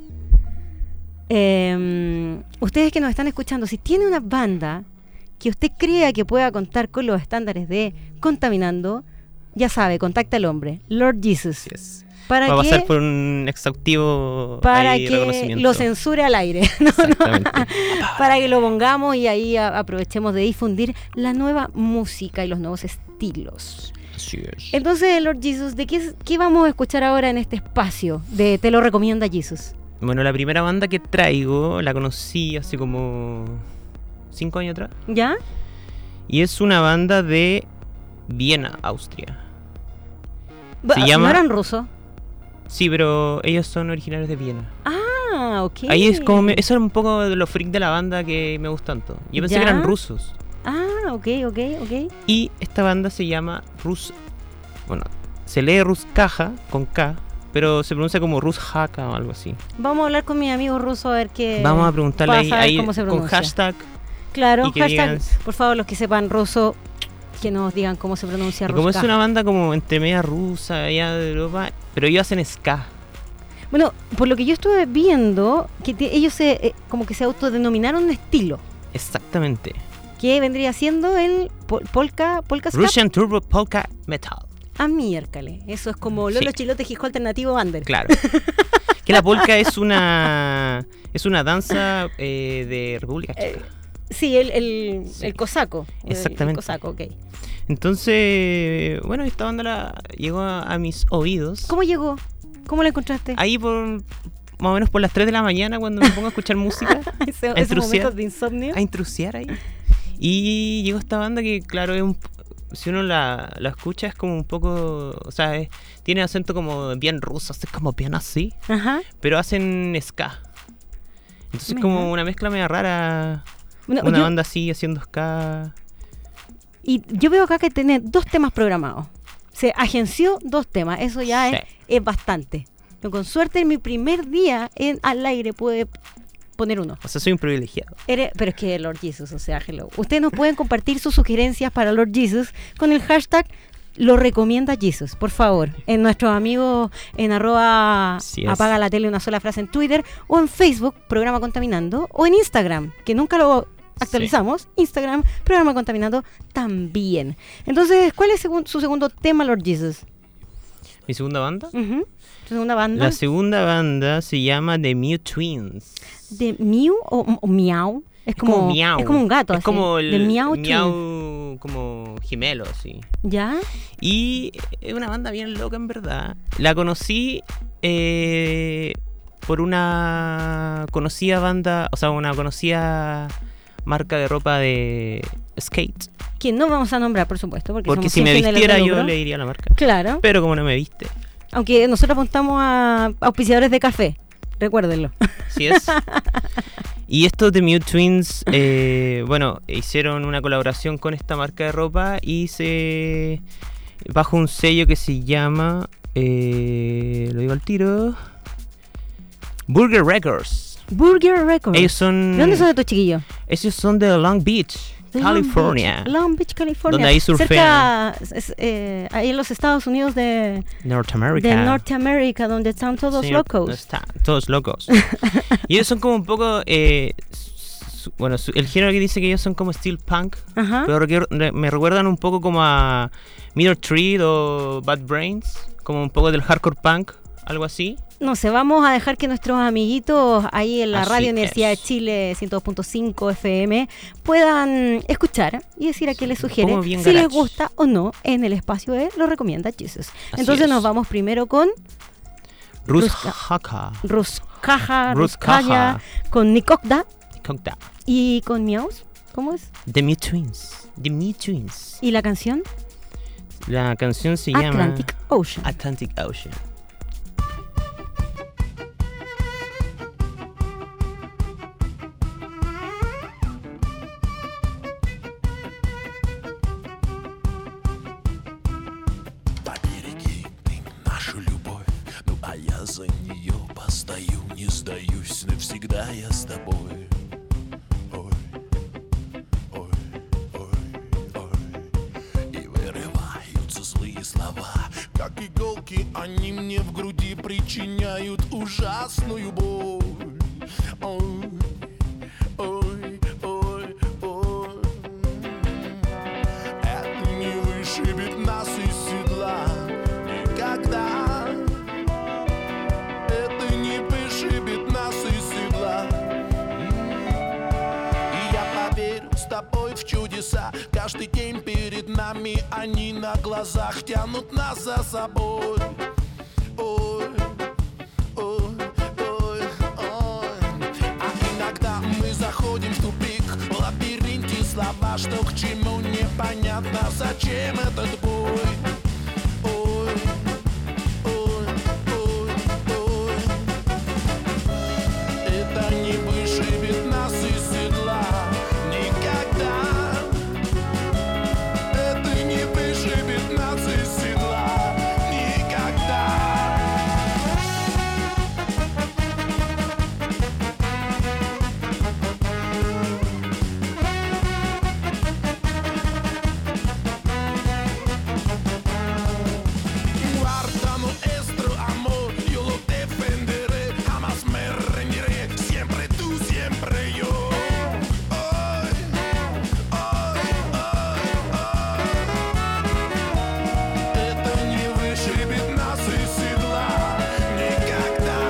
Eh, ustedes que nos están escuchando, si tiene una banda que usted crea que pueda contar con los estándares de Contaminando, ya sabe, contacta al hombre, Lord Jesus, Así es. para Va a que, pasar por un exhaustivo para ahí que reconocimiento. lo censure al aire. No, no. Exactamente. Para que lo pongamos y ahí a- aprovechemos de difundir la nueva música y los nuevos estilos. Así es. Entonces, Lord Jesus, ¿de qué, qué vamos a escuchar ahora en este espacio de Te lo recomienda Jesus? Bueno, la primera banda que traigo la conocí hace como cinco años atrás. ¿Ya? Y es una banda de Viena, Austria. Ba- Se ¿No llama- eran rusos? Sí, pero ellos son originarios de Viena. Ah, ok. Ahí es como... me- eso era un poco de lo freak de la banda que me gusta tanto. Yo pensé ¿Ya? que eran rusos. Ah, ok, ok, ok. Y esta banda se llama Rus... Bueno, se lee Ruskaja con K, pero se pronuncia como Rushaka o algo así. Vamos a hablar con mi amigo ruso a ver qué. Vamos a preguntarle para ahí, saber ahí cómo se con pronuncia. hashtag. Claro, y que hashtag, digan- por favor, los que sepan ruso, que nos digan cómo se pronuncia Y como es Ruska. una banda como entre media rusa, allá de Europa, pero ellos hacen ska. Bueno, por lo que yo estuve viendo, que te- ellos se, eh, como que se autodenominaron un estilo, Exactamente. que vendría siendo el pol- polka, polka ska. Russian Turbo Polka Metal. Ah, miércoles. Eso es como Lolo Sí. Chilote Gisco Alternativo Under. Claro. Que la polka es una es una danza eh, de República Checa. Eh, sí, el, el, Sí. el cosaco. el- Exactamente. El cosaco, ok. Entonces, bueno, esta banda la llegó a, a mis oídos. ¿Cómo llegó? ¿Cómo la encontraste? Ahí por más o menos por las tres de la mañana cuando me pongo a escuchar música. Ese- a esos intrusiar. momentos de insomnio. A intrusiar ahí. Y llegó esta banda que, claro, es un, si uno la, la escucha es como un poco, o sea, es- tiene acento como bien ruso, es como bien así, Ajá. pero hacen ska. Entonces es Mira. como una mezcla media rara, Bueno, una yo- banda así haciendo ska. Y yo veo acá que tiene dos temas programados. Se agenció dos temas. Eso ya Sí. es, es bastante. Pero con suerte en mi primer día en al aire pude poner uno. O sea, soy un privilegiado. Eres- pero es que Lord Jesus, o sea, hello. Ustedes nos pueden compartir sus sugerencias para Lord Jesus con el hashtag Lo recomienda Jesus, por favor. En nuestros amigos en arroba Así es. apaga la tele una sola frase en Twitter o en Facebook, programa Contaminando, o en Instagram, que nunca lo actualizamos, Instagram, programa Contaminando también. Entonces, ¿cuál es segun- su segundo tema, Lord Jesus? Mi segunda banda. Ujú. Su segunda banda. La segunda banda se llama The Mew Twins. ¿De Mew o, o Miau? Es como, miau. es como un gato, Es así. como el De Miau Twins. miau como gemelo, así. ¿Ya? Y es una banda bien loca, en verdad. La conocí eh, por una conocida banda, o sea, una conocida marca de ropa de skate. Que no vamos a nombrar, por supuesto, porque, Porque somos si me gente en el vistiera yo rubro. le diría a la marca. Claro, Pero como no me viste, aunque nosotros apuntamos a auspiciadores de café, recuérdenlo. así es. Y estos The Mute Twins, eh, bueno, hicieron una colaboración con esta marca de ropa y se bajo un sello que se llama, eh, lo digo al tiro, Burger Records. Burger Records. Ellos son, ¿De dónde son estos chiquillos? ellos son de Long Beach, De California. Long Beach, Long Beach, California. Donde ahí surfean. Cerca, es, eh, ahí en los Estados Unidos de, Norteamérica. de Norteamérica, donde están todos Señor, locos. Están todos locos. Y ellos son como un poco, eh, su- bueno, su- el género que dice que ellos son como steel punk, Ajá. pero requier- re- me recuerdan un poco como a Middle Treat o Bad Brains, como un poco del hardcore punk, algo así. No sé, vamos a dejar que nuestros amiguitos ahí en la Así Radio Universidad es. de Chile ciento dos punto cinco F M puedan escuchar y decir a qué les sugiere pongo bien si les garage. gusta o no en el espacio de Lo Recomienda Jesus. Así Entonces es. nos vamos primero con Rus Ruska. Haka. Ruskaja, Ruskaja. Ruskaya, con Nikokda Kokda. y con Miaus. ¿Cómo es? The Mute Twins. The Mute Twins. ¿Y la canción? La canción se llama Atlantic Ocean. Atlantic Ocean. Побереги ты нашу любовь, ну а я за нее постою, не сдаюсь, навсегда я с тобой. Ой, ой, ой, ой. И вырываются злые слова, как иголки, они мне в груди причиняют ужасную боль. Ой, ой, ой, ой. Это не вышибет нас из седла никогда. Это не вышибет нас из седла. И я поверю с тобой в чудеса. Каждый день перед нами они на глазах тянут нас за собой. Ой, ой, ой, ой. А иногда мы заходим в тупик, в лабиринте слова, что к чему непонятно, зачем этот бой. Ой, ой, ой, ой. Это не вышибет нас из седла никогда. Это не вышибет нас из седла никогда. Guarda nuestro amor, yo lo defenderé, jamás me rendiré, siempre tú, siempre yo. Ay, ay, ay, ay. Это не вышибет нас из седла никогда.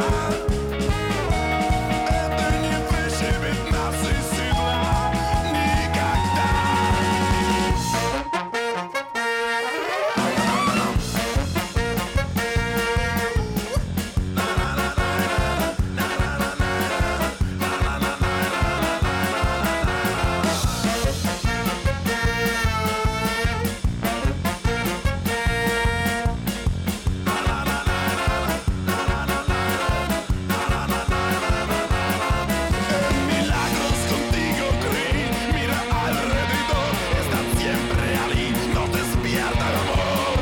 Это не вышибет нас из седла никогда. Milagros contigo creí, mira alrededor, están siempre allí, nos despierta el amor.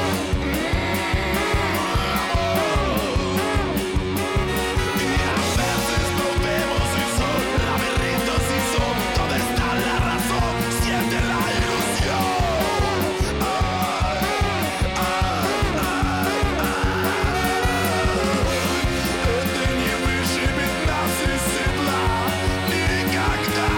Y a veces no vemos el sol, laberintos y son, ¿dónde está la razón? Siente la ilusión. Ay, ay, ay, ay. Это не вышибет нас из седла никогда.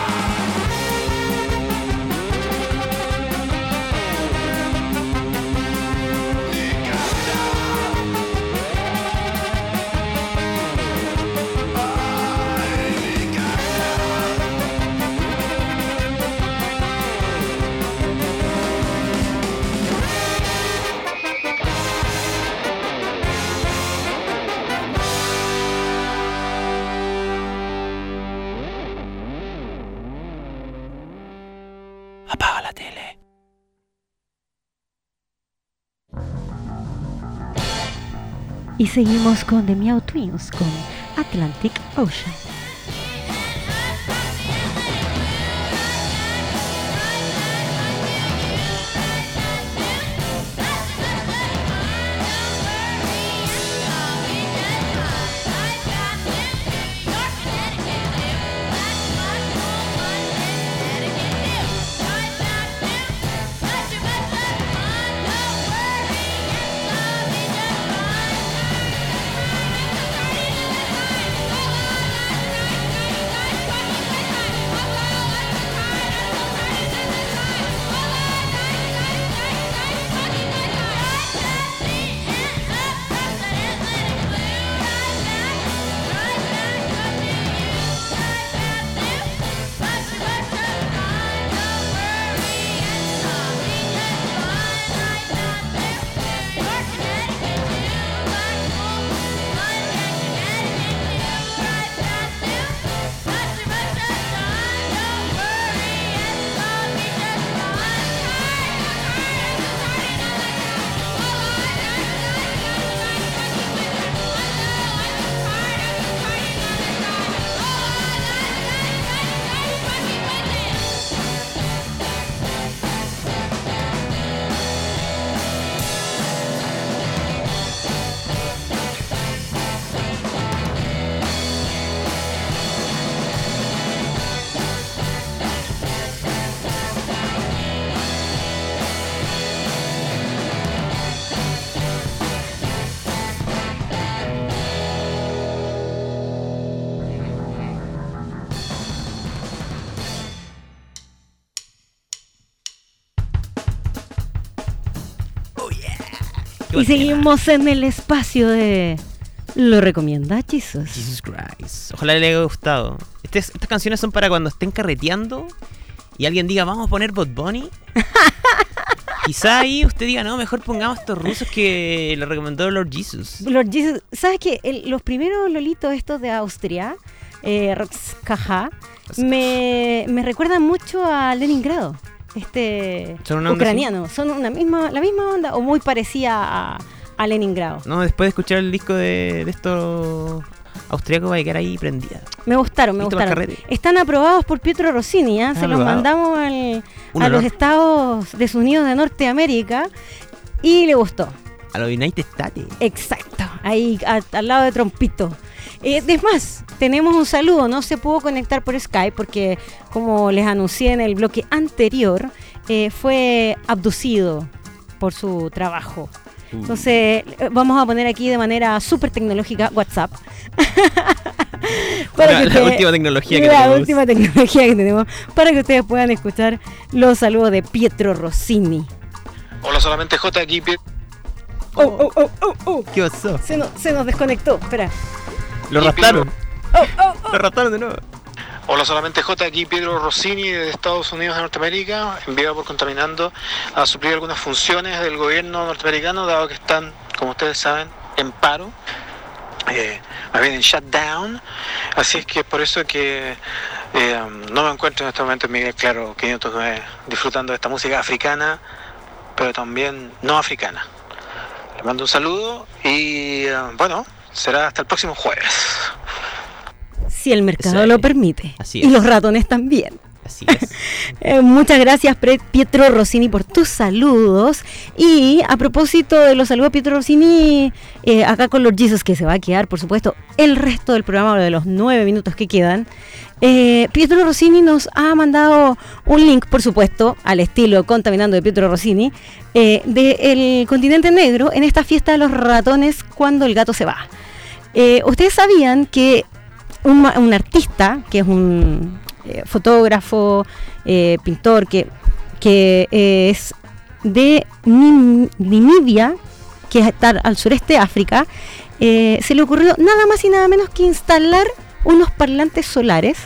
Apaga la tele. Y seguimos con The Meow Twins con Atlantic Ocean. con Y seguimos en el espacio de Lo recomienda Jesus. Jesus Christ. Ojalá le haya gustado. Estas, estas canciones son para cuando estén carreteando y alguien diga, vamos a poner Bad Bunny. Quizá ahí usted diga, no, mejor pongamos estos rusos que le recomendó Lord Jesus. Lord Jesus, ¿sabes qué? El- los primeros lolitos estos de Austria, eh, Roxcaja, me, me recuerdan mucho a Leningrado, este ¿Son una onda ucraniano. Son una misma, la misma onda o muy parecida a, a Leningrado. No, después de escuchar el disco de, de estos austriacos va a quedar ahí prendida. Me gustaron, me Listo para gustaron. carrete. Están aprobados por Pietro Rossini, ¿eh? Se los Aprobado. mandamos al- Un a honor. los Estados Unidos de Norteamérica y le gustó. A los United States. Exacto, ahí a- al lado de Trompito. Eh, es más, tenemos un saludo, no se pudo conectar por Skype porque, como les anuncié en el bloque anterior, eh, fue abducido por su trabajo. Uh. Entonces, eh, vamos a poner aquí de manera súper tecnológica WhatsApp. Para La- que la ustedes- última tecnología que la tenemos. última tecnología que tenemos, para que ustedes puedan escuchar los saludos de Pietro Rossini. Hola, solamente J aquí. Pie- Oh, oh, oh, oh, oh. ¿Qué pasó? Se nos, se nos desconectó, espera. Lo Y raptaron. Oh, oh, oh. Lo raptaron de nuevo. Hola, solamente J aquí. Pedro Rossini de Estados Unidos de Norteamérica, enviado por Contaminando a suplir algunas funciones del gobierno norteamericano, dado que están, como ustedes saben, en paro. Eh, más bien en shutdown. Así es que es por eso que eh, no me encuentro en este momento en Miguel Claro quinientos nueve disfrutando de esta música africana, pero también no africana. Les mando un saludo y eh, bueno, será hasta el próximo jueves. Si el mercado Sí. lo permite. Así Y es. los ratones también. Así es. Eh, muchas gracias, Pre- Pietro Rossini, por tus saludos. Y a propósito de los saludos a Pietro Rossini, eh, acá con Lord Jesus, que se va a quedar, por supuesto, el resto del programa, de los nueve minutos que quedan. Eh, Pietro Rossini nos ha mandado un link, por supuesto, al estilo Contaminando de Pietro Rossini, eh, del continente negro en esta fiesta de los ratones cuando el gato se va. Eh, Ustedes sabían que un, ma- un artista, que es un eh, fotógrafo, eh, pintor, que, que eh, es de Nim- Namibia, que está al sureste de África, eh, se le ocurrió nada más y nada menos que instalar unos parlantes solares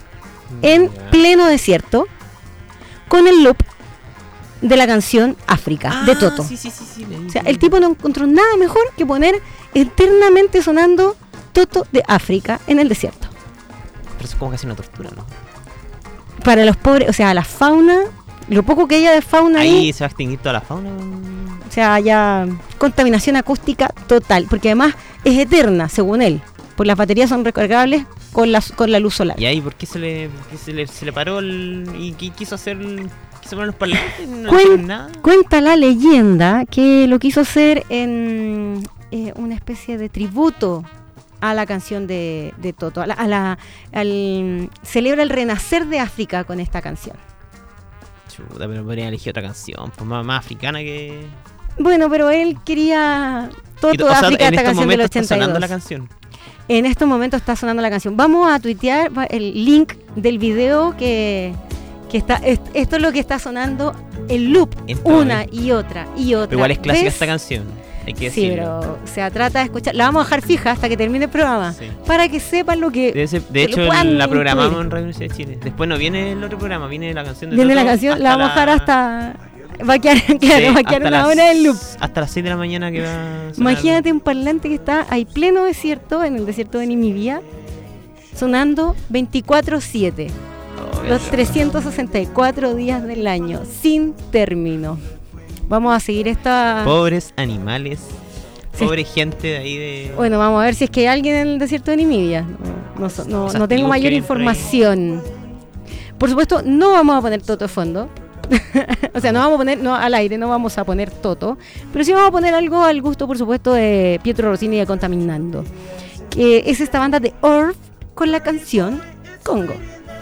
en Ya. pleno desierto con el loop de la canción África de Ah, Toto. Sí, sí, sí, sí, leí, O sea, leí. el tipo no encontró nada mejor que poner eternamente sonando Toto de África en el desierto. Pero eso es como casi una tortura, ¿no? Para los pobres, o sea, la fauna, lo poco que haya de fauna ahí, Ahí se va a extinguir toda la fauna. o sea, ya contaminación acústica total, porque además es eterna, según él, pues las baterías son recargables con la, con la luz solar. ¿Y ahí por qué se le, por qué se le, se le paró el, y qué quiso hacer? ¿Quiso poner los parlantes? No Cuen- hicieron nada. Cuenta la leyenda que lo quiso hacer en eh, una especie de tributo a la canción de, de Toto, a la, a la- al, celebra el renacer de África con esta canción. Chuta, pero podría elegir otra canción, pues más, más africana que. Bueno, pero él quería Y, Toto o de sea, África, en esta estos canción del momentos está ochenta y sonando dos. la canción. En estos momentos está sonando la canción. Vamos a tuitear va- el link del video que, que está. es- esto es lo que está sonando el loop, Esto una es- y otra y otra. Pero igual es clásica vez. esta canción. Hay que Sí, decirlo. pero o sea, trata de escuchar. La vamos a dejar fija hasta que termine el programa. Sí. Para que sepan lo que. De, ese- de que lo hecho, puedan la programamos intuir. en Radio Universidad de Chile. Después no viene el otro programa, viene la canción de Viene la Toto canción, hasta la vamos a dejar hasta. Va a quedar, Sí, claro, va a quedar hasta una las- hora del loop. Hasta las seis de la mañana que va a sonar. Imagínate un parlante que está ahí pleno desierto, en el desierto de Namibia, sonando veinticuatro siete, Oh, los trescientos sesenta y cuatro días del año, sin término. Vamos a seguir esta. Pobres animales. Sí. Pobre gente de ahí de. Bueno, vamos a ver si es que hay alguien en el desierto de Namibia. No, no, so- no- Esas no tengo tribus mayor que hay por ahí. información. Por supuesto, no vamos a poner Toto de fondo. O sea, no vamos a poner, no al aire, no vamos a poner Toto. Pero sí vamos a poner algo al gusto, por supuesto, de Pietro Rossini de Contaminando. Que es esta banda de Orff con la canción Congo.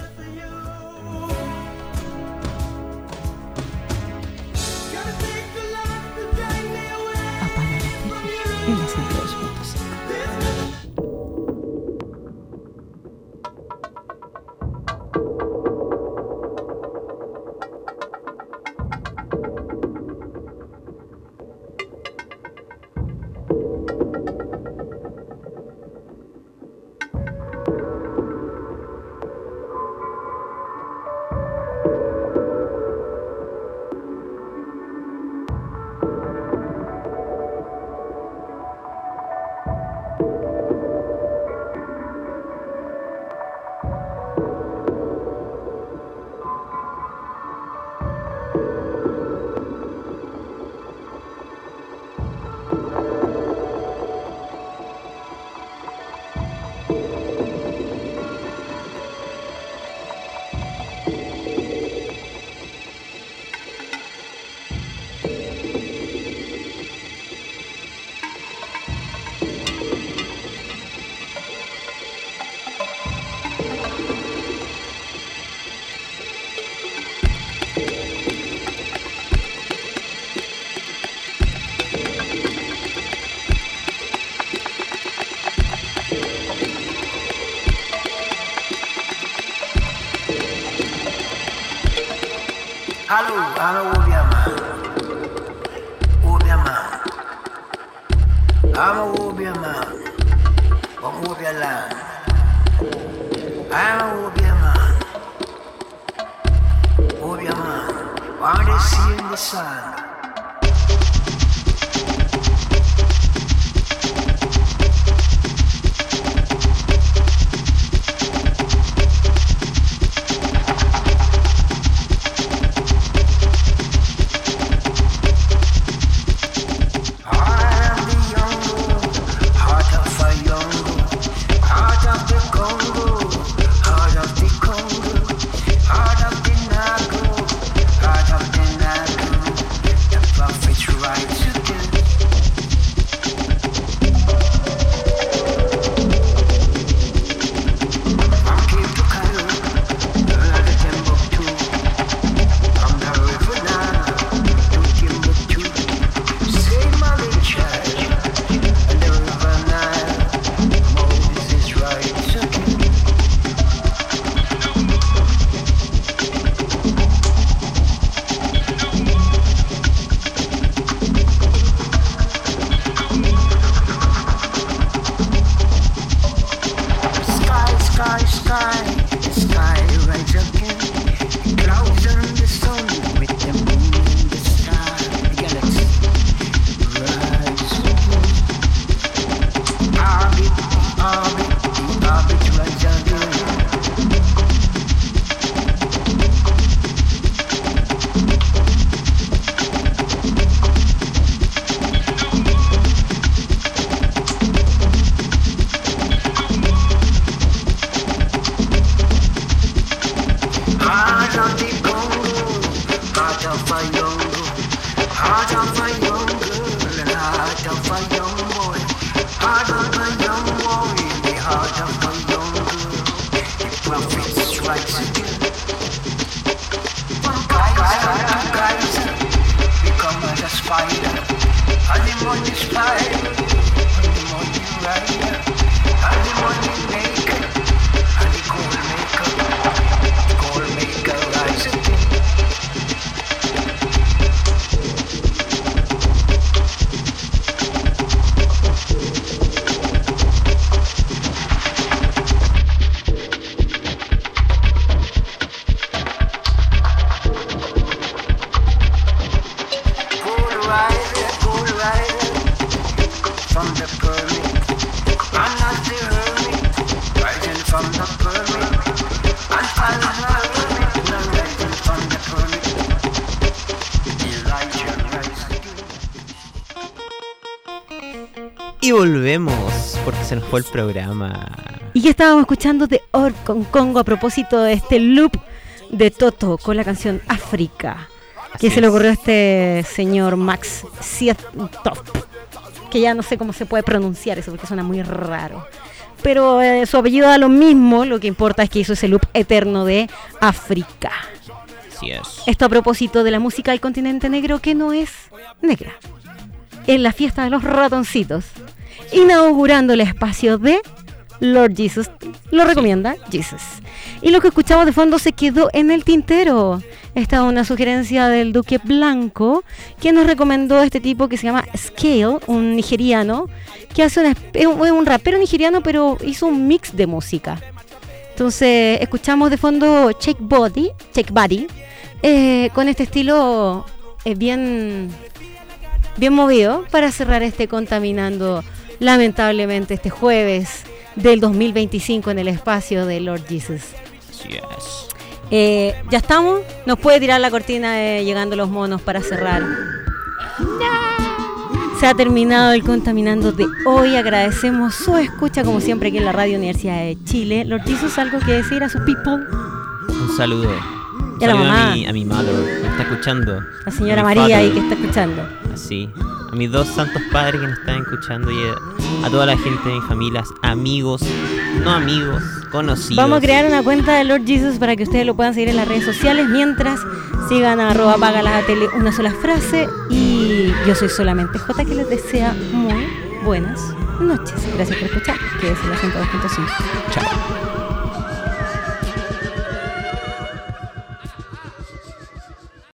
Apaga la tele en la ciento dos punto cinco. Hallo, hallo Obiaman. Obiaman. I'm a Obiaman. From Obialand. I'm a Obiaman. Obiaman. When they see in the sun. Y volvemos, porque se nos fue el programa. Y ya estábamos escuchando de Orb con Congo a propósito de este loop de Toto con la canción África, que Así se le es. ocurrió a este señor Max Sietop, que ya no sé cómo se puede pronunciar eso porque suena muy raro. Pero eh, su apellido da lo mismo, lo que importa es que hizo ese loop eterno de África. Así es. Esto a propósito de la música del continente negro, que no es negra. En la fiesta de los ratoncitos, inaugurando el espacio de Lord Jesus, lo recomienda Jesus. Y lo que escuchamos de fondo se quedó en el tintero. Esta es una sugerencia del Duque Blanco, que nos recomendó este tipo que se llama Scale, un nigeriano, que hace una, es un, es un rapero nigeriano, pero hizo un mix de música. Entonces escuchamos de fondo Shake Body, Shake Body, eh, con este estilo eh, bien... bien movido para cerrar este Contaminando, lamentablemente este jueves del dos mil veinticinco en el espacio de Lord Jesus. Así es. Eh, ya estamos, nos puede tirar la cortina de Llegando los Monos para cerrar. Se ha terminado el Contaminando de hoy. Agradecemos su escucha como siempre aquí en la Radio Universidad de Chile. Lord Jesus, ¿algo que decir a sus people? Un saludo. Y a la Saludo mamá. A mi, a mi mother, que está escuchando. La señora A mi María ahí father. que está escuchando. Así. A mis dos santos padres que nos están escuchando y a, a toda la gente de mis familias, amigos, no amigos, conocidos. Vamos a crear una cuenta de Lord Jesus para que ustedes lo puedan seguir en las redes sociales. Mientras sigan a arroba paga la tele, una sola frase. Y yo soy solamente J, que les desea muy buenas noches. Gracias por escuchar. Que es el ciento dos punto cinco. Chao.